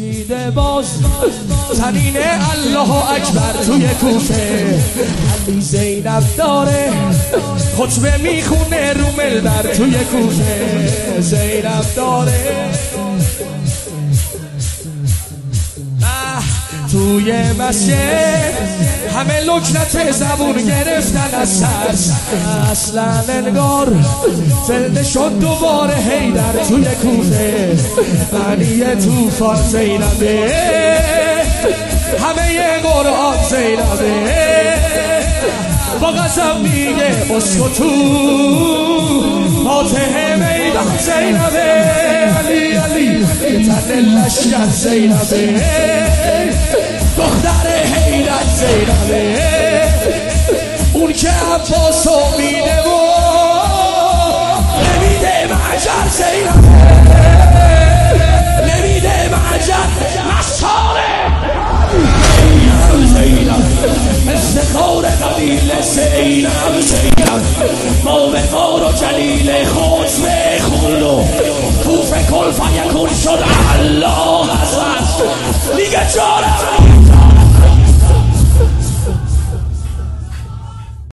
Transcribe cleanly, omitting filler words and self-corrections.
کشیده باز تنین الله اکبر توی کوفه. علی زینب داره خطبه میخونه رو منبر توی کوفه. زینب داره توی مسجد همه لکنت زبون گرفتن از ترس. اصلا انگار زنده شد دوباره حیدر توی کوفه. معنی توفان زینبه همه قرآن زینبه. با قسم میگه اسکتو فاتح میدان زینبه. علی علی تن لشکر زینبه. دختر حیدر زینبه. اون که عباسو میده و نمیده معجر زینبه. نمیده معجر مساره زینب. افتخار قبیل زینب زینب. ما به غار و جلیل خود بخون و کوفه کل فیکون شد الله